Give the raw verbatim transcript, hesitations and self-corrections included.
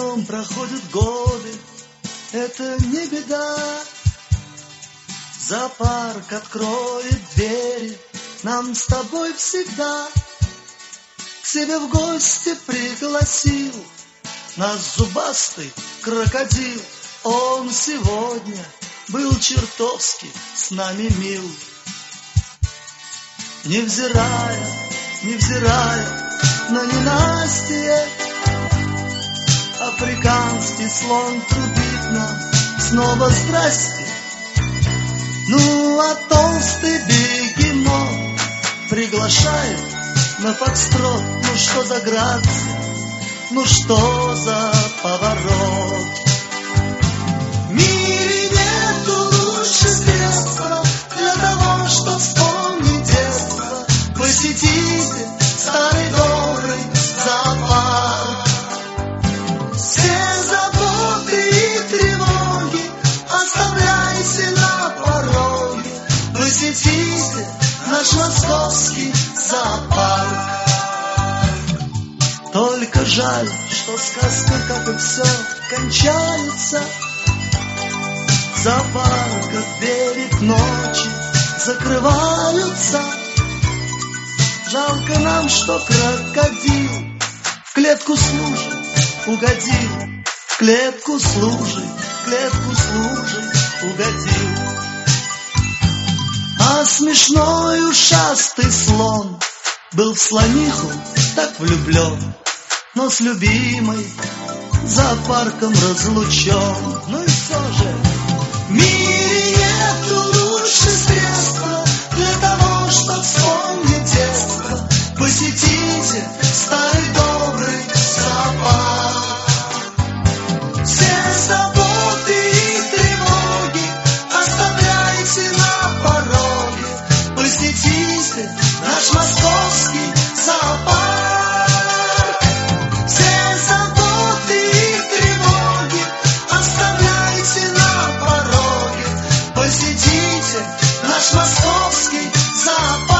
нем проходят годы, это не беда. Зоопарк откроет двери нам с тобой всегда. К себе в гости пригласил нас зубастый крокодил. Он сегодня был чертовски с нами мил. Невзирая, невзирая на ненастье, африканский слон трубит нам снова здрасте. Ну а толстый бегемот приглашает на фокстрот. Ну что за грация, ну что за поворот. В мире нету лучше средства для того, чтоб вспомнить детство. Посетите старый добрый зоопарк. Все заботы и тревоги оставляйте на пороге. Посетите наш московский зоопарк. Только жаль, что сказка, как и все, кончается. Зоопарка двери к ночи закрываются. Жалко нам, что крокодил в клетку служит, угодил. В клетку служит, в клетку служит, угодил. А смешной ушастый слон был в слониху так влюблен, но с любимой зоопарком разлучен. Ну и все же, в мире нету лучше средства для того, чтоб вспомнить детство. Посетите старый добрый зоопарк. Все заботы и тревоги оставляйте на пороге. Посетите наш московский зоопарк. Все заботы и тревоги оставляйте на пороге. Посетите наш московский зоопарк.